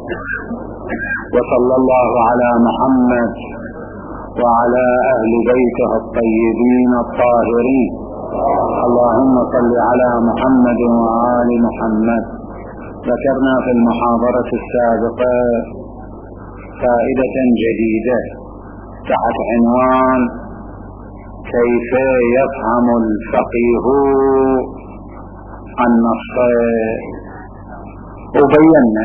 وصلى الله على محمد وعلى أهل بيته الطيبين الطاهرين. اللهم صل على محمد وآل محمد. ذكرنا في المحاضرة السابقة فائدة جديدة تحت عنوان كيف يفهم الفقيه النص، وبينا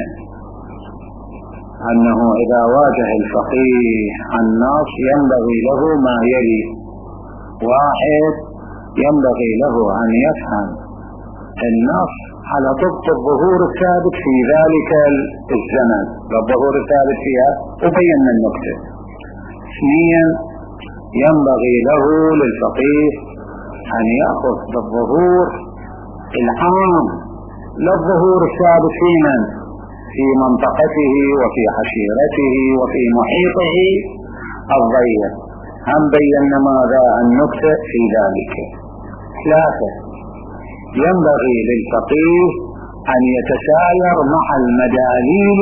أنه إذا واجه الفقيه النص ينبغي له ما يلي: واحد، ينبغي له أن يفهم النص على طبق الظهور الثابت في ذلك الزمن، الظهور الثابت فيها، وبينا النكتة. اثنين، ينبغي له للفقيه أن يأخذ بالظهور العام، لا الظهور الثابت في من؟ في منطقته وفي عشيرته وفي محيطه الضيق. هم بينا ماذا النكتة في ذلك. ثلاثة، ينبغي للفقيه أن يتساير مع المداليل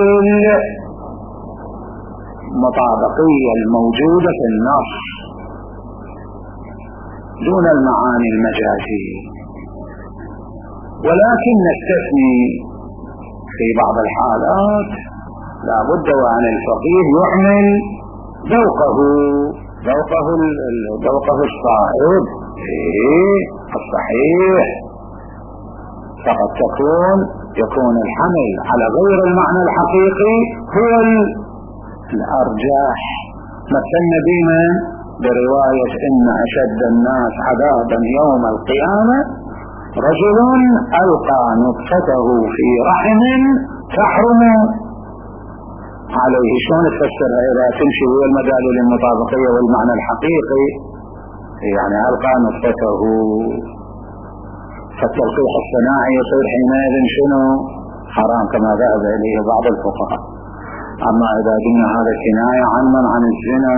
المطابقية الموجودة في النص دون المعاني المجازية، ولكن نستثني في بعض الحالات لا بد وأن الفقيه يعمل ذوقه الصائب الصحيح، فقد يكون الحمل على غير المعنى الحقيقي هو الأرجح. مثلنا بما برواية إن أشد الناس عذابا يوم القيامة رجل ألقى نطفته في رحم تحرم عليه. شلون تفسرها إذا تمشي هو المداليل المطابقية والمعنى الحقيقي؟ يعني ألقى نطفته، فالتلقيح الصناعي يصير حينئذ شنو؟ حرام كما ذهب إليه بعض الفقهاء. أما إذا قلنا هذا كناية عن الزنا،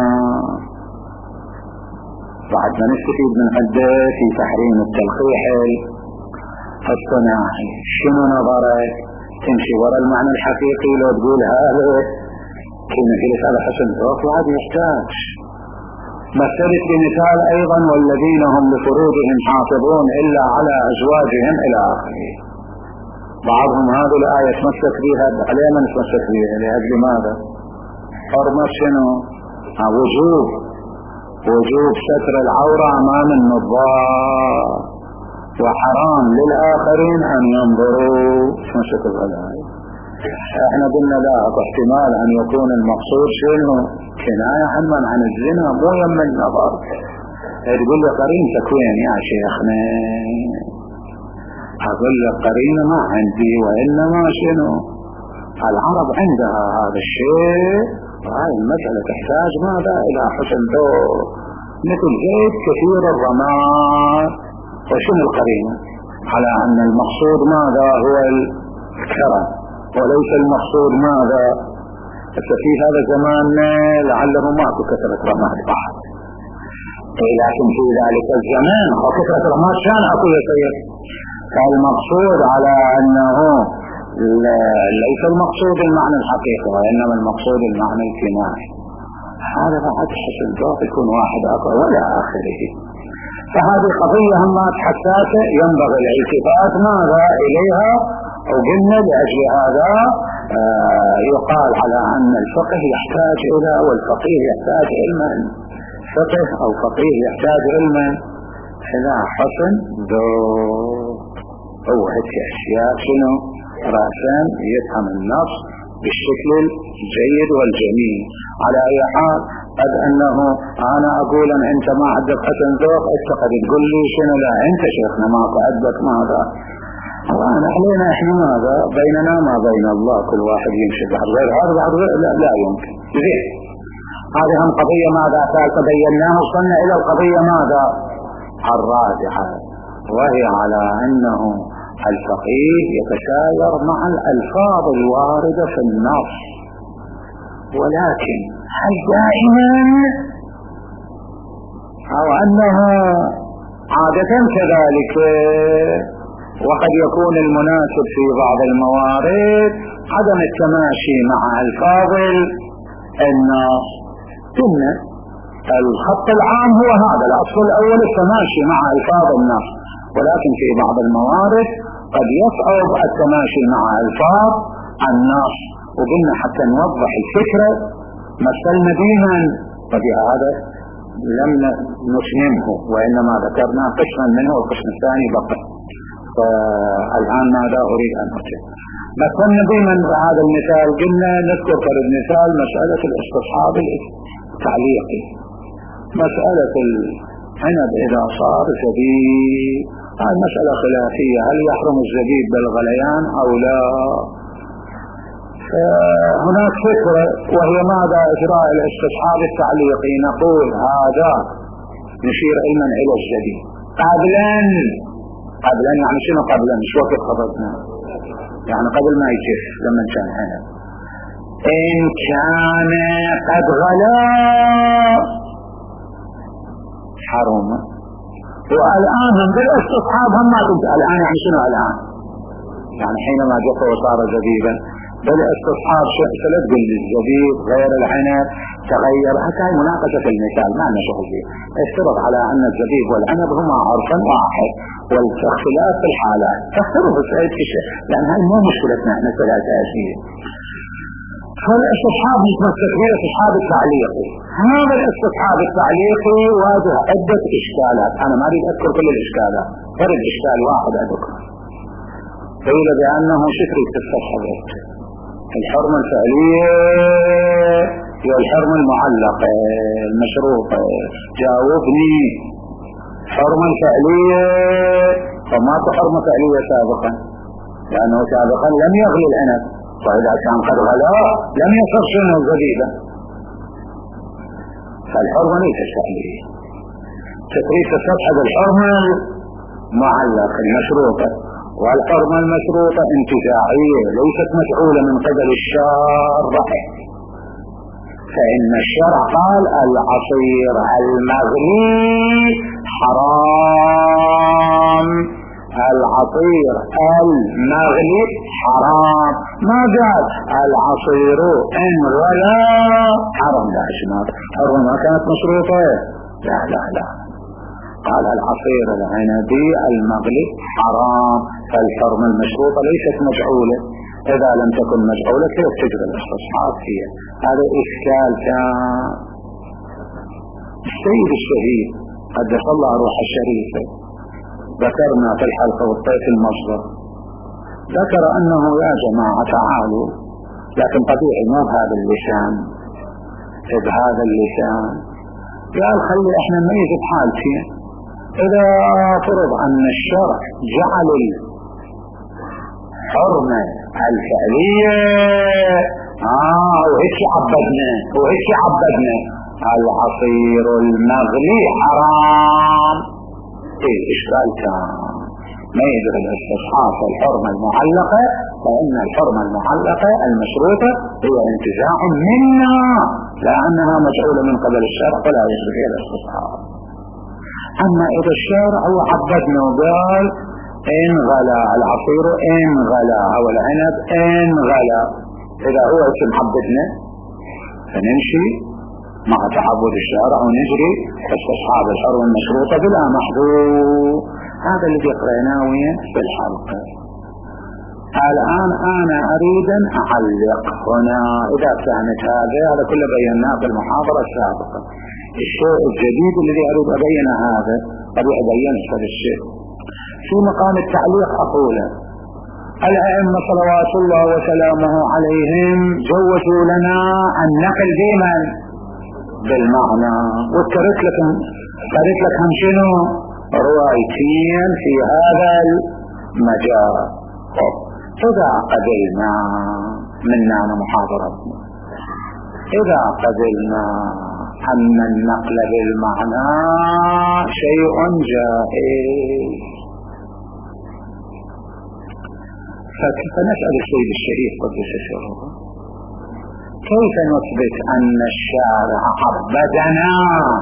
بعد ما نستفيد من عدة في تحريم التلقيح الصناعي. شنو نظرك؟ تمشي وراء المعنى الحقيقي لو تقول هذا كنا جلس على حسن ذوق وعاد يحتاج. مثلت بمثال أيضا: والذين هم لفروجهم حافظون إلا على أزواجهم إلى آخره. بعضهم هذه الآية تمسك بها، عليه من تمسك بها لأجل ماذا؟ حرمة شنو؟ وجوب ستر العورة أمام النظار، وحرام للآخرين أن ينظروا. تمسك بالآية. احنا قلنا لا، احتمال أن يكون المقصود شنو؟ كناية عن الزنا، مو يم النظر. تقول لي قرين تكوين يا شيخنا، أقول لك قرين ما عندي، وإنما شنو؟ العرب عندها هذا الشيء، وهذه المسألة تحتاج ماذا؟ إلى حسن ذوق، مثل زيت كثير الرماد. وشنو القرينة؟ على أن المقصود ماذا؟ هو الكرم، وليس المقصود ماذا؟ في هذا الزمان لعله ماكو كثرة رماد بعد، لكن في ذلك الزمان وكثرة رماد كان أكو يصير. فالمقصود على أنه ليس المقصود المعنى الحقيقي، وإنما المقصود المعنى الكنائي. هذا بعد حسن ذوق يكون واحد أقوى ولا آخره. فهذه قضية همات حساسة ينبغي الالتفات ماذا إليها. وقلنا لأجل هذا يقال على أن الفقه يحتاج إلى، والفقيه يحتاج علما، فقه أو فقيه يحتاج علما إلى حسن ذوق. هو هذه أشياء شنو؟ رأسا يفهم النص بالشكل الجيد والجميل. على أي حال قد أنه أنا أقول أن أنت ما عندك حسن ذوق، أنت قد تقول لي شنو؟ لا أنت شيخنا ما عندك ماذا؟ وأنا علينا إحنا ماذا؟ بيننا ما بين الله، كل واحد يمشي بحر غير هذا بعد لا يمكن. زين، هذه هم قضية ماذا ثالثة بيناها، وصلنا إلى القضية ماذا؟ الراجحة، وهي على أنه الفقيه يتساير مع الألفاظ الواردة في النص، ولكن هل دائما أو أنها عادة كذلك؟ وقد يكون المناسب في بعض الموارد عدم التماشي مع ألفاظ النص. ثم الخط العام هو هذا الأصل الأول التماشي مع ألفاظ النص، ولكن في بعض الموارد قد يصعب التماشي مع ألفاظ النص. وقلنا حتى نوضح الفكرة مثلنا بها، وبهذا لم نسلمه وإنما ذكرنا قسما منه والقسم الثاني بقى. فالآن ماذا أريد أن أقول؟ مثلنا بمن هذا المثال قلنا نذكر كالمثال مسألة الاستصحاب التعليقي، مسألة العنب إذا صار زبيب، هذه مسألة خلافية، هل يحرم الزبيب بالغليان أو لا؟ هناك فكرة وهي ماذا إجراء الاستصحاب التعليقي. نقول هذا نشير علما إلى الزبيب قبلا يعني شنو قبلا؟ مش وقت خبطنا، يعني قبل ما يجف لما كان عنب. إن كان قد غلا حرم. والآن هم بالاستصحاب هم ما تنتهي الآن، يعني شنو الآن؟ يعني حينما جف وصار زبيبا بالاستصحاب شئت بالزبيب غير العنب تغير. هكذا مناقشة المثال ما نشغل فيه. افترض على أن الزبيب والعنب هما عرفا واحد والاختلاف في الحالات تختلف في شيء، لأن هاي مو مشكلتنا مسألة أساسية. فالاستصحاب متمسك به الاستصحاب التعليقي. هذا الاستصحاب التعليقي واجه عدة إشكالات، أنا ما أريد أذكر كل الإشكالات، فرد إشكال واحد أذكر. قيل بأنه شكري تستصحب الحرمة الفعلية هي الحرمة المعلقة المشروطة. جاوبني، حرمة فعلية فما حرمة فعلية سابقا، لأنه سابقا لم يغلي العنب، فإذا كان قد غلا لم يصر شنو زبيبا، فالحرمة ليست فعلية. تقريب تستصحب الحرمة المعلقة المشروطة، والحرمة المشروطة انتزاعية ليست مفعولة من قبل الشارع. فإن الشرع قال العصير المغلي حرام، العصير المغلي حرام، ما قال العصير إن غلا حرام. لا شمال حرمة ما كانت مشروطة، لا قال العصير العنبي المغلي حرام، فالحرمة المشروطة ليست مجعولة. إذا لم تكن مجعولة كيف تجري الاستصحاب فيها؟ هذا إشكال كان. السيد الشهيد قدس الله روح الشريفة ذكرنا في الحلقة والطيف المصدر، ذكر أنه يا جماعة تعالوا، لكن طبيعي مو بهذا اللسان، بهذا اللسان قال خلي احنا نميز بحالتين. إذا فرض أن الشرع جعل الحرمة الفعلية وهيك عبدنا العصير المغلي حرام، إشكال كان. ما يدري الاستصحاب الحرمة المعلقة، فإن الحرمة المعلقة المشروطة هي انتزاع منا، لأنها مجعولة من قبل الشرع فلا يجري فيها الاستصحاب. أما إذا الشرع هو عبدنا وقال إن غلا العصير إن غلا أو العنب إن غلا، إذا هو اسم عبدنا فنمشي مع تعبد الشرع ونجري استصحاب الحرمة المشروطة بلا محظور. هذا الذي قرأناه في الحلقة. الآن أنا أريد أن أعلق هنا إذا فهمت هذا كله بيناه في المحاضرة السابقة. الشيء الجديد الذي أريد أبينه هذا أبي أبين هذا الشيء في مقام التعليق. أقول الأئمة صلوات الله وسلامه عليهم جوزوا لنا النقل دائما بالمعنى، وترك لكم شنو روايتين في هذا المجال. إذا قبلنا منا محاضرتنا، إذا قبلنا أن النقل بالمعنى شيء جائز، فنسأل السيد الشريف قدس سره كيف نثبت أن الشارع عبدنا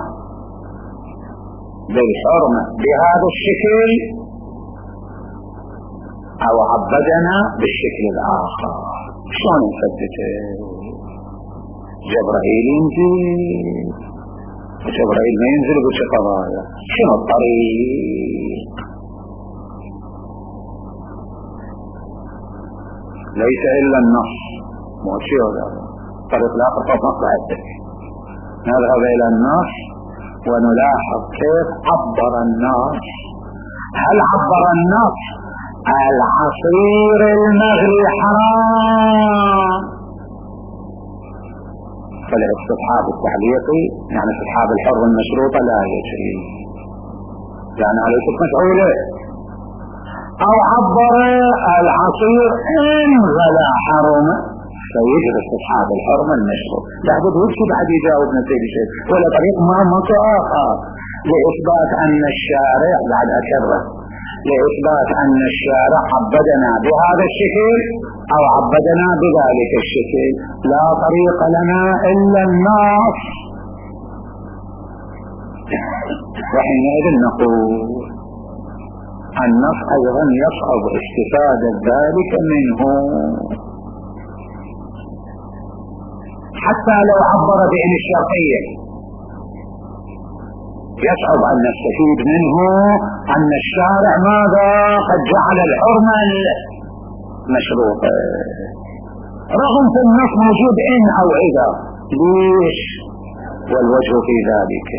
بالحرمة بهذا الشكل أو عبدنا بالشكل الآخر؟ شلون نثبته؟ جبرائيل ينزل، جبرائيل ما ينزل بشي قضايا. شنو الطريق؟ ليس إلا النص، مو شيء هذا الطريق الآخر فقط بعدك. نذهب إلى النص ونلاحظ كيف عبر النص. هل عبر النص العصير المغلي حرام، فالاستصحاب التعليقي يعني استصحاب الحر المشروطة لا يجري يعني عليه مفعوله، او عبر العصير ان غلا حرم فيجري استصحاب الحرم المشروط. لابد وش بعد يجاوبنا في شيء ولا طريق ما آخر لإثبات أن الشارع، بعد أكرر، لإثبات أن الشارع عبدنا بهذا الشكل أو عبدنا بذلك الشكل. لا طريق لنا إلا النص. وحينئذ نقول النص أيضا يصعب استفادة ذلك منه، حتى لو عبر بإن الشرطية يصعب أن نستفيد منه أن الشارع ماذا قد جعل الحرمة مشروطة، رغم في النص موجود إن أو إذا. ليش؟ والوجه في ذلك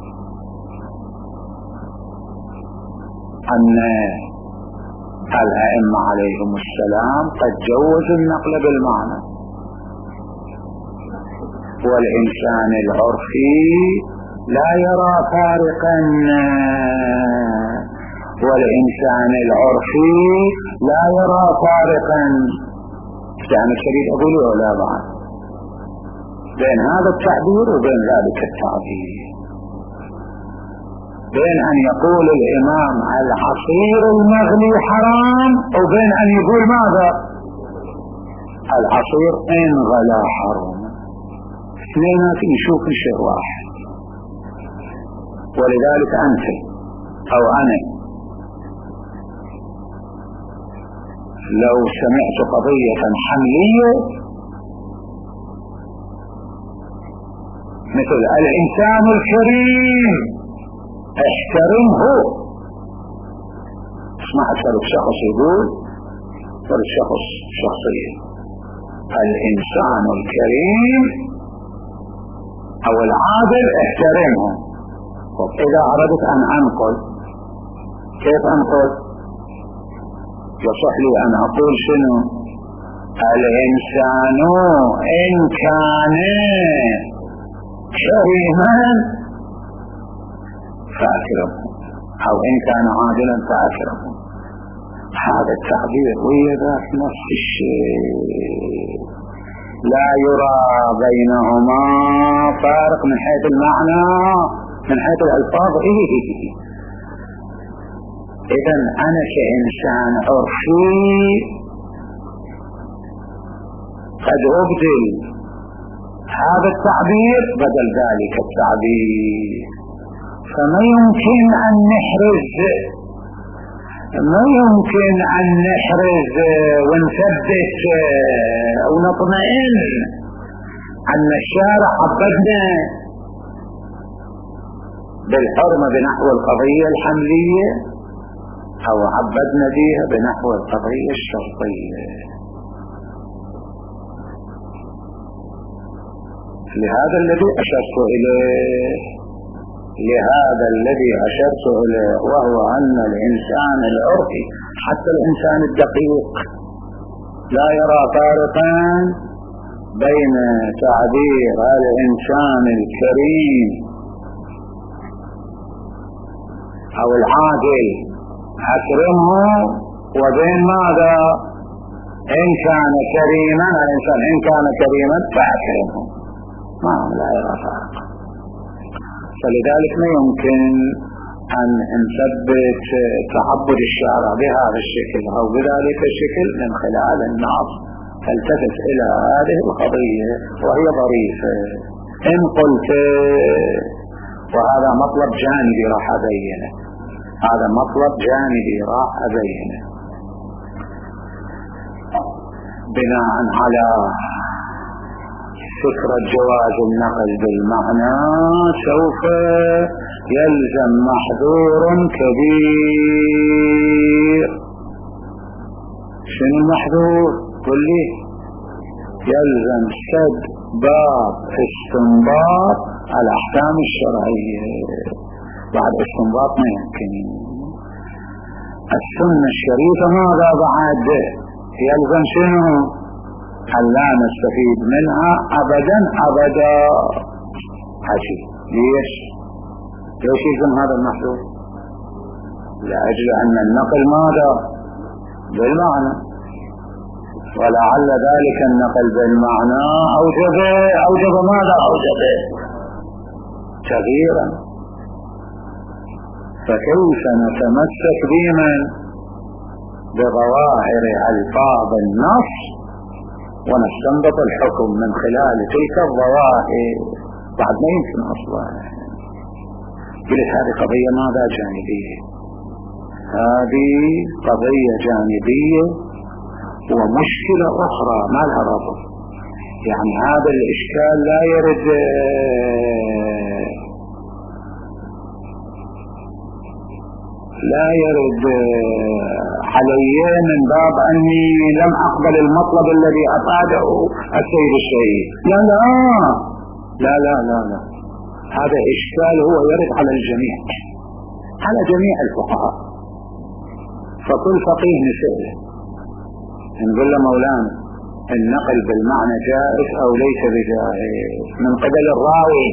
أن الأئمة عليهم السلام قد جوزوا النقل بالمعنى، والإنسان العرفي لا يرى فارقا، والإنسان العرفي لا يرى فارقا. يعني الشريف أقول ولا بعد بين هذا التعبير وبين ذلك التعبير، بين أن يقول الإمام العصير المغلي حرام وبين أن يقول ماذا العصير إن غلا حرام. اثنينات نشوف شيء واحد. ولذلك أنت أو أنا لو سمعت قضية حملية مثل الإنسان الكريم احترمه، اسمع أسألك شخص يقول فرد شخص شخصية الإنسان الكريم أو العادل احترمه. إذا أردت أن أنقل كيف أنقل؟ يصح لي أن أقول شنو؟ الإنسان إن كان كريما فأكرمه أو إن كان عادلا فأكرمه. هذا التعبير ويا ذاك نفس الشيء، لا يرى بينهما فارق من حيث المعنى من حيث الألفاظ. إذن أنا كإنسان عرفي قد أبدل هذا التعبير بدل ذلك التعبير، فما يمكن أن نحرز ونثبت ونطمئن أن الشارع عبدنا بالحرمة بنحو القضية الحملية أو عبدنا بها بنحو القضية الشرطية. لهذا الذي أشرت إليه وهو أن الإنسان العرفي حتى الإنسان الدقيق لا يرى فارقا بين تعبير الإنسان الكريم أو العادل أكرمه وبين ماذا إن كان كريما الإنسان إن كان كريما فأكرمه، ما لا يرى فارقا. فلذلك ما يمكن أن نثبت تعبد الشارع بهذا الشكل أو بذلك الشكل من خلال النص. فالتفت إلى هذه القضية وهي ظريفة. إن قلت وهذا مطلب جانبي راح أبينه، هذا مطلب جانبي راح أبينه. بناء على فكرة جواز النقل بالمعنى سوف يلزم محظور كبير. شنو المحظور؟ قل لي. يلزم سد باب استنباط الأحكام الشرعية. بعد استنباط ما يمكن. السنة الشريفة ماذا بعد؟ يلزم شنو؟ أن لا نستفيد منها أبدا أبدا. حشي. ليش يلزم هذا المحظور؟ لأجل أن النقل ماذا؟ بالمعنى، ولعل ذلك النقل بالمعنى أوجب ماذا؟ أوجب تغييرا. فكيف نتمسك بمن؟ بظواهر ألفاظ النص ونستنبط الحكم من خلال تلك الظواهر؟ بعد ما يمكن أصلا. قلت هذه قضية ماذا؟ جانبية. هذه قضية جانبية ومشكلة أخرى ما لها ربط. يعني هذا الإشكال لا يرد علي من باب أني لم أقبل المطلب الذي أفاده السيد الشهيد. لا لا لا لا لا لا، هذا إشكال هو يرد على الجميع، على جميع الفقهاء. فكل فقيه نسأله نقول له مولانا النقل بالمعنى جائز أو ليس بجائز من قبل الراوي،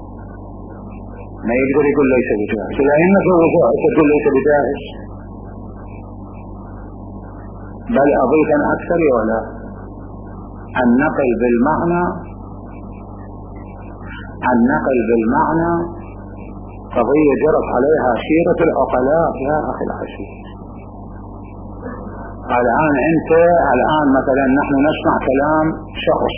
ما يقدر يقول ليس بجائز، لأنه تقول ليس بجائز. بل أضيف أكثر ولا النقل بالمعنى قضية جرت عليها سيرة العقلاء يا أخي العزيز. الآن مثلا نحن نسمع كلام شخص،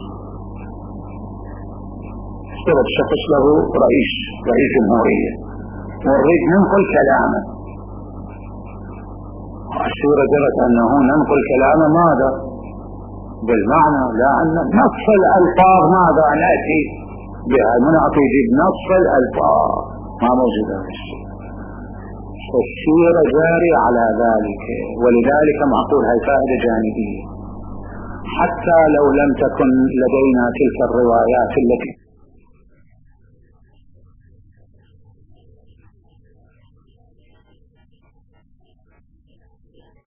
افترض شخص له رئيس جمهورية ونريد ننقل كلامه. السورة جرت أنه ننقل كلامه ماذا؟ بالمعنى، لأن نص الألفاظ ماذا نأتي بها؟ نعطي بنص الألفاظ ما موجود هذا الشيء. السيرة جارية على ذلك، ولذلك معقول هاي فائدة جانبية. حتى لو لم تكن لدينا تلك الروايات التي